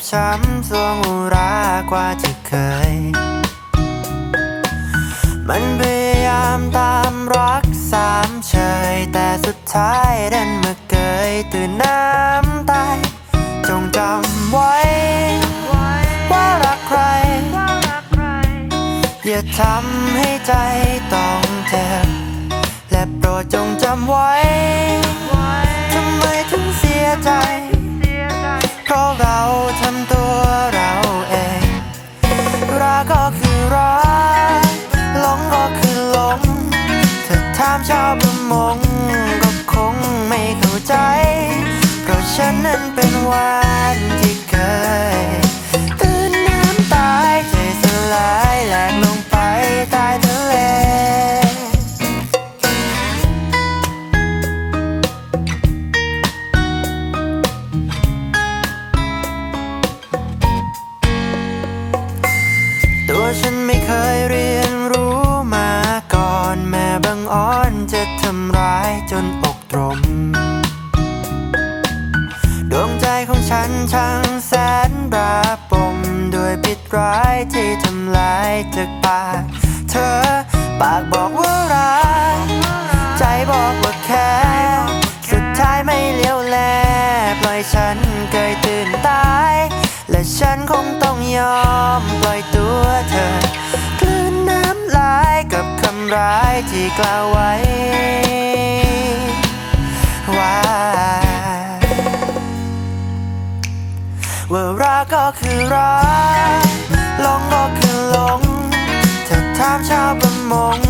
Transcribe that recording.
ช้ำสวงอุรากว่าที่เคยมันพยายามตามรักสามเฉยแต่สุดท้ายดันมาเกยตื่นน้ำตายจงจำไว้ว่ารักใครอย่าทำให้ใจต้องเจ็บและโปรดจงจำไว้ทำไมถึงเสียใจเพราะเราทำตัวเราเองรักก็คือรักหลงก็คือหลงถ้าถามชาวประมงก็คงไม่เข้าใจเพราะฉันนั้นเป็นวานที่เคยตื่นน้ำตายใจสลายแหลกลงไปใต้ทะเลตัวฉันไม่เคยเรียนรู้มาก่อนแม้บังอ่อนจะทำร้ายจนอกตรมดวงใจของฉันช่างแสนระบมด้วยพิษร้ายที่ทำลายจากปากเธอปากบอกว่ารักใจบอกว่าแค่สุดท้ายไม่เลี้ยวแลปล่อยฉันเกยตื่นตายและฉันคงต้องยอมปล่อยตัวเธอกลืนน้ำลายกับคำร้ายที่กล่าวไว้ว่ารักก็คือรักหลงก็คือหลงถ้าถามชาวประมง